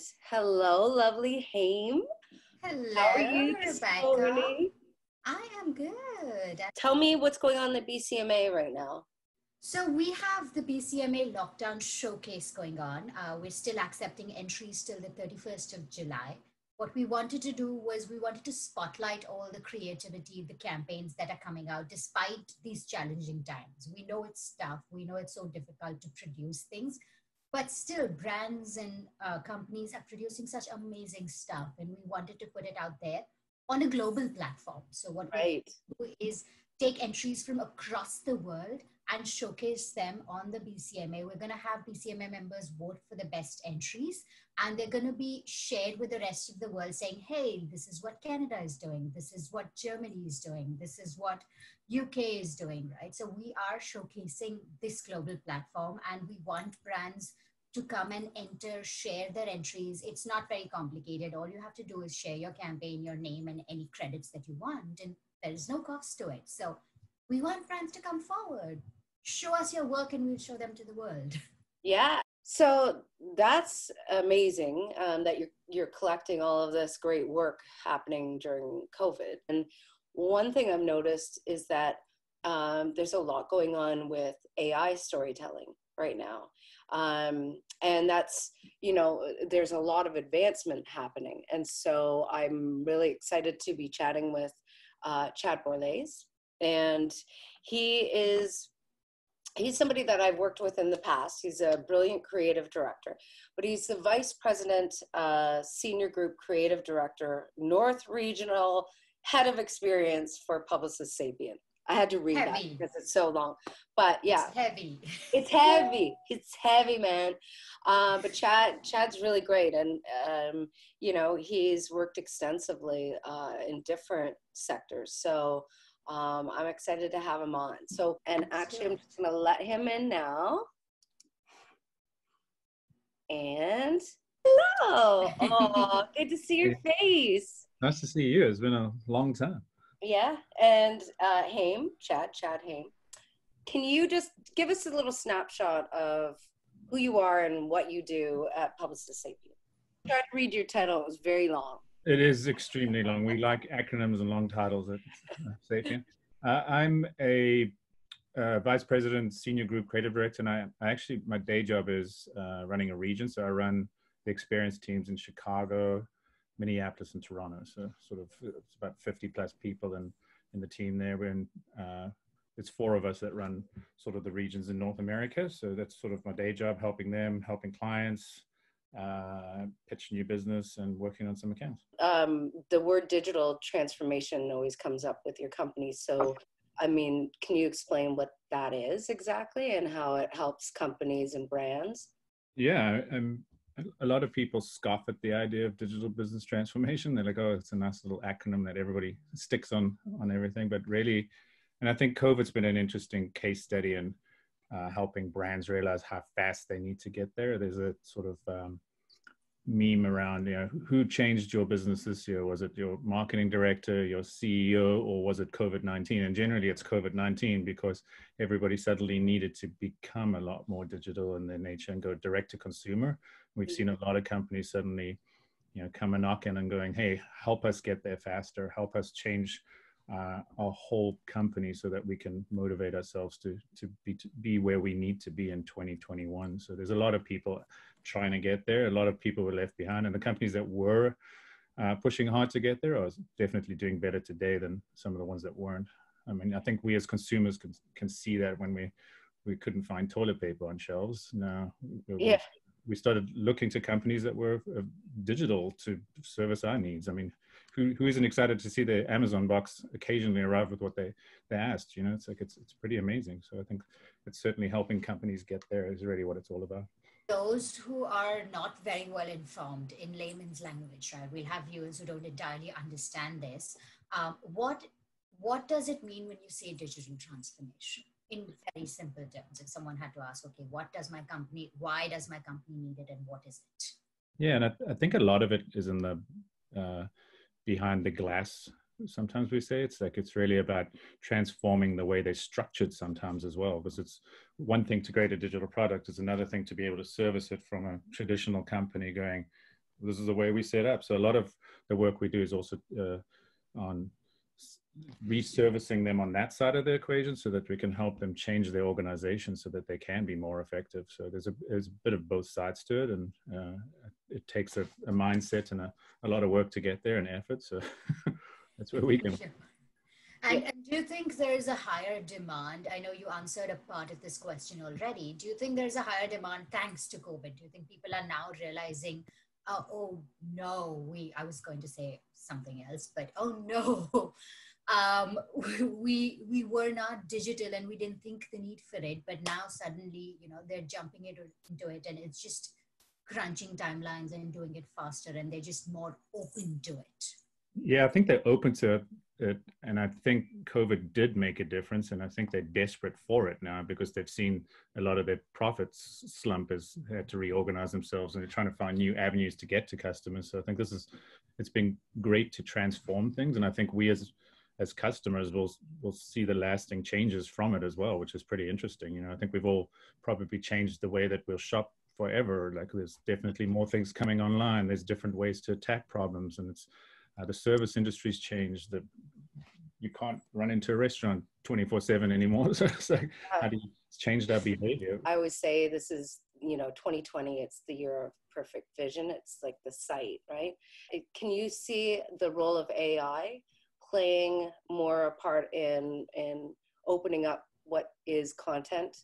hello, lovely Haim. How are Hello, you this Rebecca. morning? I am good. Tell me what's going on at BCMA right now. So we have the BCMA Lockdown Showcase going on. We're still accepting entries till the 31st of July. What we wanted to do was we wanted to spotlight all the creativity, the campaigns that are coming out despite these challenging times. We know it's tough. We know it's so difficult to produce things, but still brands and companies are producing such amazing stuff, and we wanted to put it out there on a global platform. So what we Right. do is take entries from across the world and showcase them on the BCMA. We're going to have BCMA members vote for the best entries, and they're going to be shared with the rest of the world saying, hey, this is what Canada is doing, this is what Germany is doing, this is what UK is doing, right? So we are showcasing this global platform, and we want brands to come and enter, share their entries. It's not very complicated. All you have to do is share your campaign, your name, and any credits that you want, and there is no cost to it. So we want brands to come forward, show us your work, and we'll show them to the world. Yeah. So that's amazing that you're collecting all of this great work happening during COVID. And one thing I've noticed is that there's a lot going on with AI storytelling right now. And that's, there's a lot of advancement happening. And so I'm really excited to be chatting with Chad Borlase. And he's somebody that I've worked with in the past. He's a brilliant creative director, but he's the Vice President, Senior Group Creative Director, North Regional Head of Experience for Publicis Sapient. I had to read that because it's so long, but yeah. It's heavy. It's heavy. It's heavy, man. But Chad's really great. And, he's worked extensively in different sectors. So I'm excited to have him on. So, and actually I'm just going to let him in now. And hello. Oh, good to see your face. Nice to see you. It's been a long time. Yeah. And Chad Haim. Can you just give us a little snapshot of who you are and what you do at Publicis Sapient? I tried to read your title. It was very long. It is extremely long. We like acronyms and long titles at Sapient. I'm a Vice President, Senior Group Creative Director, and I actually, my day job is running a region. So I run the experience teams in Chicago, Minneapolis, and Toronto. So sort of it's about 50 plus people in the team there. We're in, it's 4 of us that run sort of the regions in North America. So that's sort of my day job, helping them, helping clients, pitch new business, and working on some accounts. The word digital transformation always comes up with your company. So, I mean, can you explain what that is exactly and how it helps companies and brands? Yeah, a lot of people scoff at the idea of digital business transformation. They're like, oh, it's a nice little acronym that everybody sticks on everything. But really, and I think COVID's been an interesting case study in helping brands realize how fast they need to get there. There's a sort of meme around, who changed your business this year? Was it your marketing director, your CEO, or was it COVID-19? And generally it's COVID-19 because everybody suddenly needed to become a lot more digital in their nature and go direct to consumer. We've seen a lot of companies suddenly, come and knock in and going, hey, help us get there faster, help us change our whole company so that we can motivate ourselves to be where we need to be in 2021. So there's a lot of people trying to get there. A lot of people were left behind, and the companies that were pushing hard to get there are definitely doing better today than some of the ones that weren't. I mean, I think we as consumers can see that when we couldn't find toilet paper on shelves. Now, we started looking to companies that were digital to service our needs. I mean, who isn't excited to see the Amazon box occasionally arrive with what they asked? It's like it's pretty amazing. So I think it's certainly helping companies get there is really what it's all about. Those who are not very well informed in layman's language, right? We'll have viewers who don't entirely understand this. What does it mean when you say digital transformation? In very simple terms, if someone had to ask, okay, why does my company need it, and what is it? Yeah, and I think a lot of it is in the behind the glass. Sometimes we say it's really about transforming the way they're structured sometimes as well, because it's one thing to create a digital product, it's another thing to be able to service it from a traditional company going, this is the way we set up. So a lot of the work we do is also on reservicing them on that side of the equation so that we can help them change their organization so that they can be more effective. So there's a bit of both sides to it, and it takes a mindset and a lot of work to get there and effort. So that's where we can. Sure. And do you think there is a higher demand? I know you answered a part of this question already. Do you think there's a higher demand thanks to COVID? Do you think people are now realizing, oh no, I was going to say something else, but oh no, we were not digital and we didn't think the need for it, but now suddenly, they're jumping into it, and it's just crunching timelines and doing it faster, and they're just more open to it. Yeah, I think they're open to it, and I think COVID did make a difference, and I think they're desperate for it now because they've seen a lot of their profits slump as they had to reorganize themselves, and they're trying to find new avenues to get to customers. So I think it's been great to transform things, and I think we as customers will see the lasting changes from it as well, which is pretty interesting. I think we've all probably changed the way that we'll shop forever. Like there's definitely more things coming online. There's different ways to attack problems, and it's the service industry's changed. That you can't run into a restaurant 24/7 anymore. So it's like, how do you change our behavior? I always say this is, 2020, it's the year of perfect vision. It's like the sight, right? Can you see the role of AI playing more a part in opening up what is content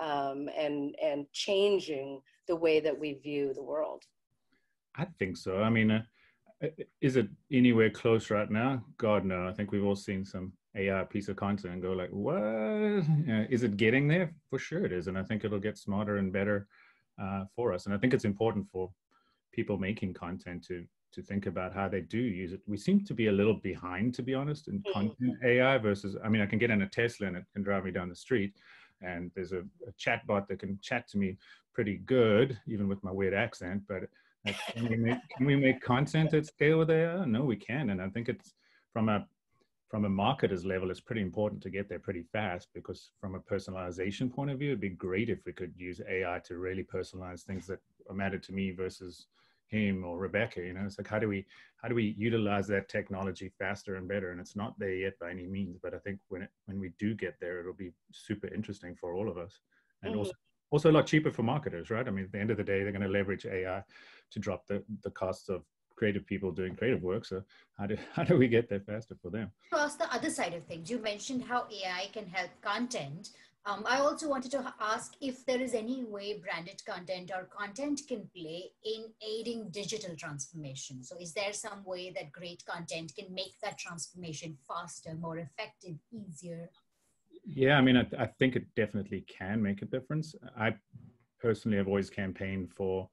and changing the way that we view the world? I think so. I mean, is it anywhere close right now? God, no. I think we've all seen some AI piece of content and go like, what? Is it getting there? For sure it is. And I think it'll get smarter and better for us. And I think it's important for people making content to think about how they do use it. We seem to be a little behind, to be honest, in content AI versus, I mean, I can get in a Tesla and it can drive me down the street. And there's a chat bot that can chat to me pretty good, even with my weird accent, but can we make content at scale with AI? No, we can. And I think it's from a marketer's level, it's pretty important to get there pretty fast, because from a personalization point of view, it'd be great if we could use AI to really personalize things that matter to me versus him or Rebecca. It's like, how do we utilize that technology faster and better? And it's not there yet by any means, but I think when we do get there, it'll be super interesting for all of us, and also a lot cheaper for marketers, right? I mean, at the end of the day, they're going to leverage AI to drop the costs of creative people doing creative work. So how do we get there faster for them? Across the other side of things, you mentioned how AI can help content. I also wanted to ask if there is any way branded content or content can play in aiding digital transformation. So is there some way that great content can make that transformation faster, more effective, easier? Yeah, I mean, I think it definitely can make a difference. I personally have always campaigned for,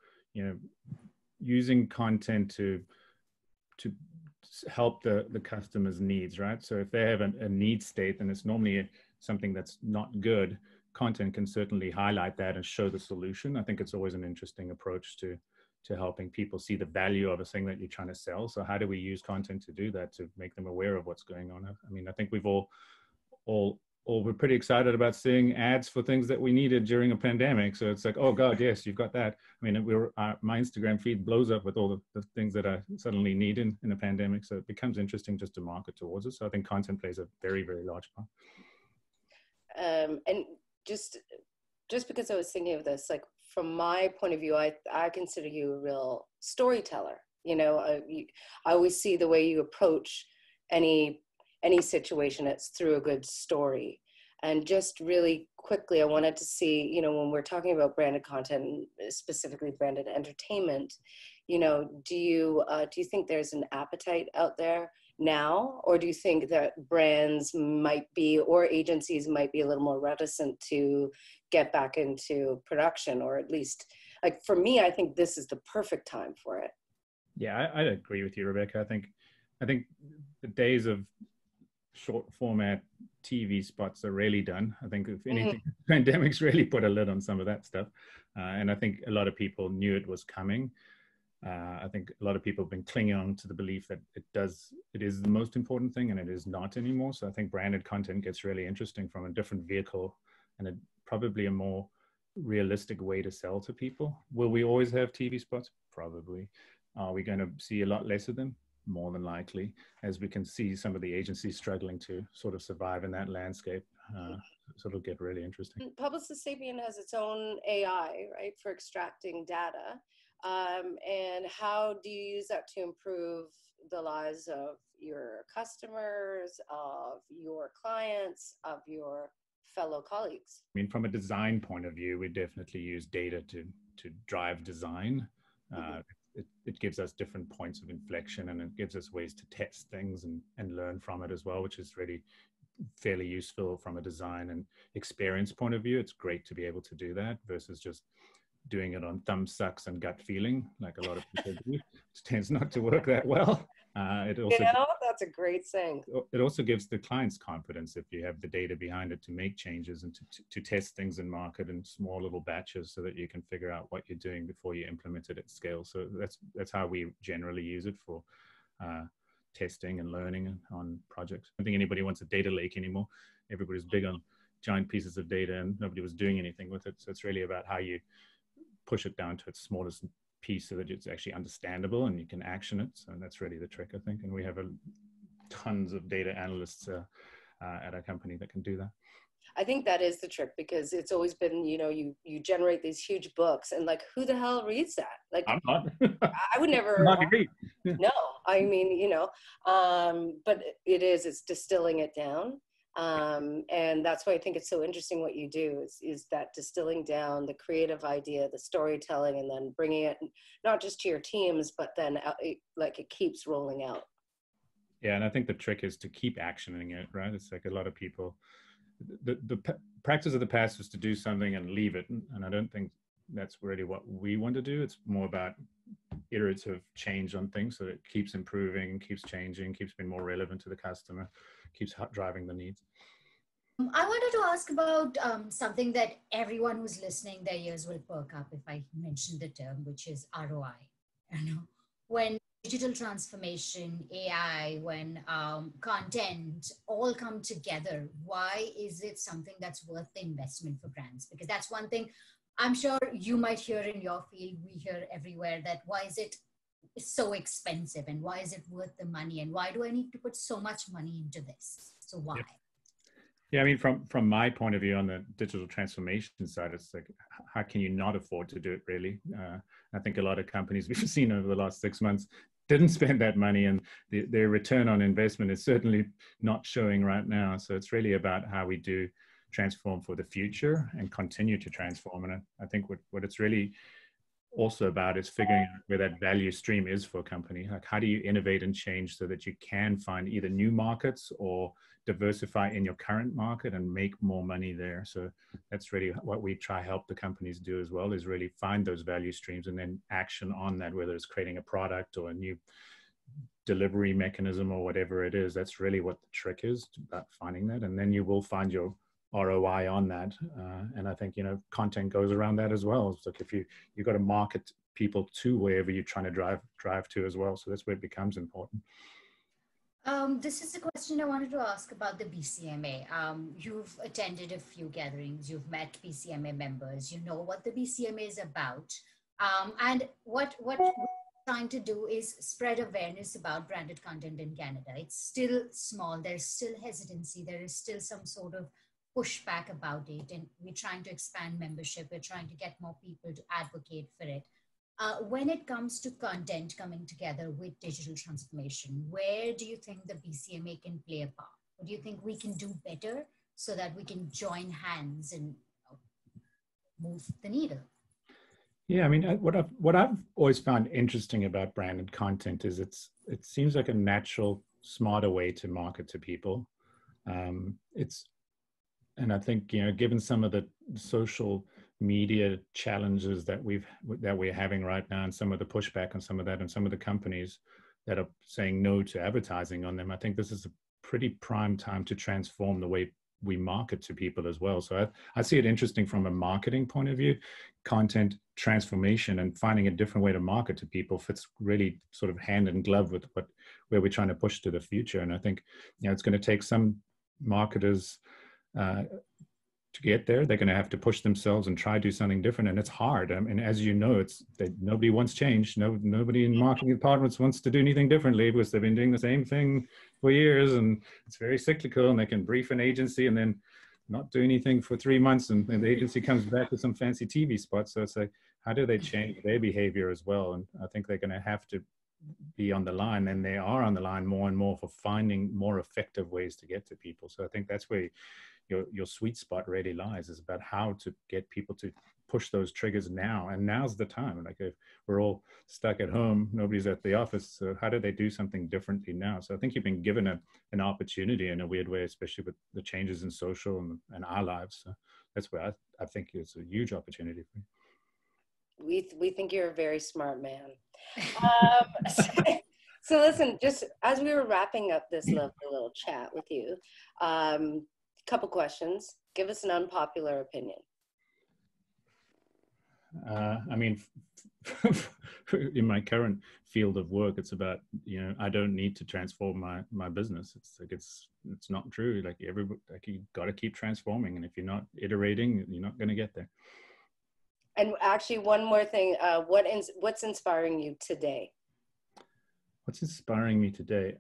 using content to help the customer's needs, right? So if they have a need state and it's normally something that's not good, content can certainly highlight that and show the solution. I think it's always an interesting approach to helping people see the value of a thing that you're trying to sell. So how do we use content to do that, to make them aware of what's going on? I mean, I think we've all we're pretty excited about seeing ads for things that we needed during a pandemic. So it's like, oh God, yes, you've got that. I mean, my Instagram feed blows up with all the things that I suddenly need in a pandemic. So it becomes interesting just to market towards it. So I think content plays a very, very large part. And just because I was thinking of this, like from my point of view, I consider you a real storyteller. I always see the way you approach any situation, it's through a good story. And just really quickly, I wanted to see, when we're talking about branded content, specifically branded entertainment, do you think there's an appetite out there now, or do you think that brands might be, or agencies might be a little more reticent to get back into production, or at least, like for me, I think this is the perfect time for it. Yeah, I agree with you, Rebecca. I think the days of short format TV spots are really done. I think if anything, pandemics really put a lid on some of that stuff. And I think a lot of people knew it was coming. I think a lot of people have been clinging on to the belief that it is the most important thing, and it is not anymore. So I think branded content gets really interesting from a different vehicle and probably a more realistic way to sell to people. Will we always have TV spots? Probably. Are we going to see a lot less of them? More than likely, as we can see some of the agencies struggling to sort of survive in that landscape. So it'll get really interesting. Publicis Sapient has its own AI, right, for extracting data. And how do you use that to improve the lives of your customers, of your clients, of your fellow colleagues? I mean, from a design point of view, we definitely use data to drive design. It gives us different points of inflection, and it gives us ways to test things and learn from it as well, which is really fairly useful from a design and experience point of view. It's great to be able to do that versus just doing it on thumb sucks and gut feeling like a lot of people do. It tends not to work that well. It also, that's a great saying. It also gives the clients confidence if you have the data behind it to make changes and to test things in market in small little batches so that you can figure out what you're doing before you implement it at scale. So that's how we generally use it for testing and learning on projects. I don't think anybody wants a data lake anymore. Everybody's big on giant pieces of data and nobody was doing anything with it. So it's really about how you push it down to its smallest piece so that it's actually understandable and you can action it. So that's really the trick, I think. And we have tons of data analysts at our company that can do that. I think that is the trick, because it's always been, you generate these huge books and like, who the hell reads that? Like, I'm not. I would never. No, I mean, but it's distilling it down. And that's why I think it's so interesting what you do is that distilling down the creative idea, the storytelling, and then bringing it not just to your teams, but then it keeps rolling out. Yeah. And I think the trick is to keep actioning it, right? It's like a lot of people, the practice of the past was to do something and leave it. And I don't think that's really what we want to do. It's more about iterative change on things so it keeps improving, keeps changing, keeps being more relevant to the customer, keeps driving the needs. I wanted to ask about something that everyone who's listening, their ears will perk up if I mention the term, which is ROI. When digital transformation, AI, when content all come together, why is it something that's worth the investment for brands? Because that's one thing I'm sure you might hear in your field, we hear everywhere, that why is it so expensive and why is it worth the money and why do I need to put so much money into this? So why? Yep. Yeah, I mean, from my point of view on the digital transformation side, it's like, how can you not afford to do it, really? I think a lot of companies we've seen over the last 6 months didn't spend that money, and their return on investment is certainly not showing right now. So it's really about how we do transform for the future and continue to transform. And I think what it's really also about is figuring out where that value stream is for a company. Like, how do you innovate and change so that you can find either new markets or diversify in your current market and make more money there? So that's really what we try help the companies do as well, is really find those value streams and then action on that, whether it's creating a product or a new delivery mechanism or whatever it is. That's really what the trick is, about finding that. And then you will find your ROI on that. And I think, content goes around that as well. So if you've got to market people to wherever you're trying to drive to as well. So that's where it becomes important. This is a question I wanted to ask about the BCMA. You've attended a few gatherings, you've met BCMA members, you know what the BCMA is about. And what we're trying to do is spread awareness about branded content in Canada. It's still small, there's still hesitancy, there is still some sort of pushback about it, and we're trying to expand membership, we're trying to get more people to advocate for it. When it comes to content coming together with digital transformation, where do you think the BCMA can play a part? What do you think we can do better so that we can join hands and move the needle? Yeah, I mean, what I've always found interesting about branded content is it seems like a natural, smarter way to market to people. And I think, given some of the social media challenges that we're having right now, and some of the pushback on some of that, and some of the companies that are saying no to advertising on them, I think this is a pretty prime time to transform the way we market to people as well. So I see it interesting from a marketing point of view. Content transformation and finding a different way to market to people fits really sort of hand in glove with where we're trying to push to the future. And I think, it's going to take some marketers to get there. They're going to have to push themselves and try to do something different, and it's hard. I mean, as you know, it's that nobody wants change. Nobody in marketing departments wants to do anything differently because they've been doing the same thing for years, and it's very cyclical. And they can brief an agency and then not do anything for 3 months, and the agency comes back with some fancy TV spot. So it's like, how do they change their behavior as well? And I think they're going to have to be on the line, and they are on the line more and more for finding more effective ways to get to people. So I think that's where your sweet spot really lies, is about how to get people to push those triggers now. And now's the time. Like, if we're all stuck at home, nobody's at the office, so how do they do something differently now? So I think you've been given an opportunity in a weird way, especially with the changes in social and our lives. So that's where I think it's a huge opportunity for you. We think you're a very smart man. So listen, just as we were wrapping up this lovely little chat with you, couple questions. Give us an unpopular opinion. I mean, in my current field of work, it's about, I don't need to transform my business. It's like, it's not true. Like, you got to keep transforming, and if you're not iterating, you're not going to get there. And actually, one more thing, what's inspiring you today? What's inspiring me today?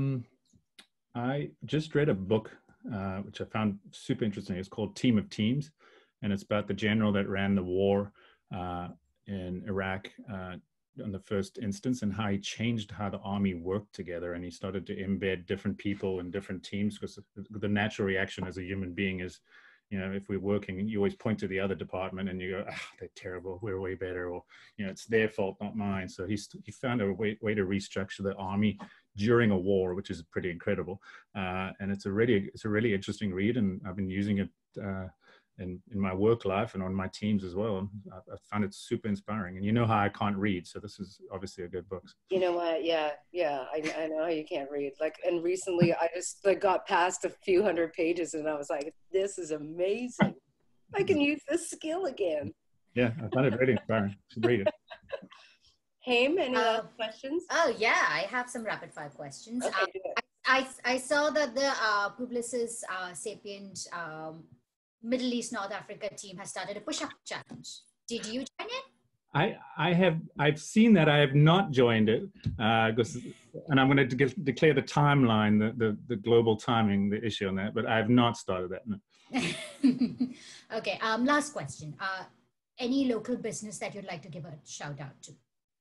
I just read a book, which I found super interesting. It's called Team of Teams, and it's about the general that ran the war in Iraq in the first instance, and how he changed how the army worked together, and he started to embed different people in different teams, because the natural reaction as a human being is, if we're working, you always point to the other department and you go, they're terrible, we're way better, or, it's their fault, not mine. So he found a way to restructure the army during a war, which is pretty incredible. And it's a really interesting read, and I've been using it in my work life and on my teams as well. I found it super inspiring. And you know how I can't read, so this is obviously a good book. You know what? Yeah. I know how you can't read. And recently I just got past a few hundred pages, and I was like, this is amazing. I can use this skill again. Yeah, I found it really inspiring. Read it. Haim, any other questions? Oh yeah, I have some rapid fire questions. Okay, do it. I saw that the Publicis Sapient Middle East North Africa team has started a push-up challenge. Did you join it? I've seen that. I have not joined it, and I'm going to declare the timeline, the global timing, the issue on that. But I have not started that. No. Okay. Last question. Any local business that you'd like to give a shout out to?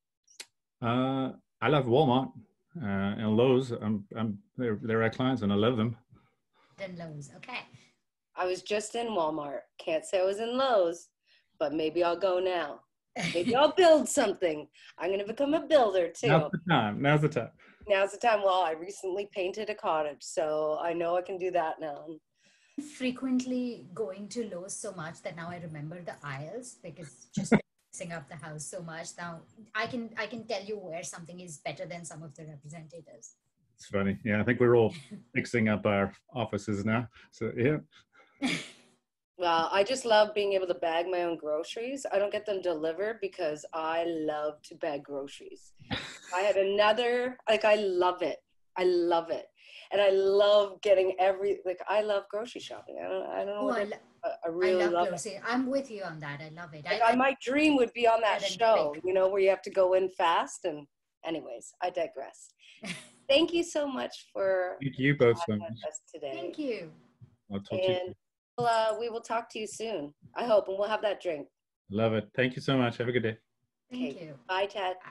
I love Walmart and Lowe's. They're our clients, and I love them. Then Lowe's. Okay. I was just in Walmart. Can't say I was in Lowe's, but maybe I'll go now. Maybe I'll build something. I'm going to become a builder too. Now's the time. Now's the time. Well, I recently painted a cottage, so I know I can do that now. Frequently going to Lowe's so much that now I remember the aisles, because just fixing up the house so much. Now I can tell you where something is better than some of the representatives. It's funny. Yeah, I think we're all fixing up our offices now. So yeah. Well, I just love being able to bag my own groceries. I don't get them delivered because I love to bag groceries. I had another, I love it. I love it. And I love getting I love grocery shopping. I don't know. I really love it. I'm with you on that. I love it. My dream would be on that show, where you have to go in fast. And anyways, I digress. Thank you so much for Thank you both so much today. Thank you. I'll talk to you. We will talk to you soon, I hope, and we'll have that drink. Love it. Thank you so much. Have a good day. Thank you. Bye, Ted. Bye.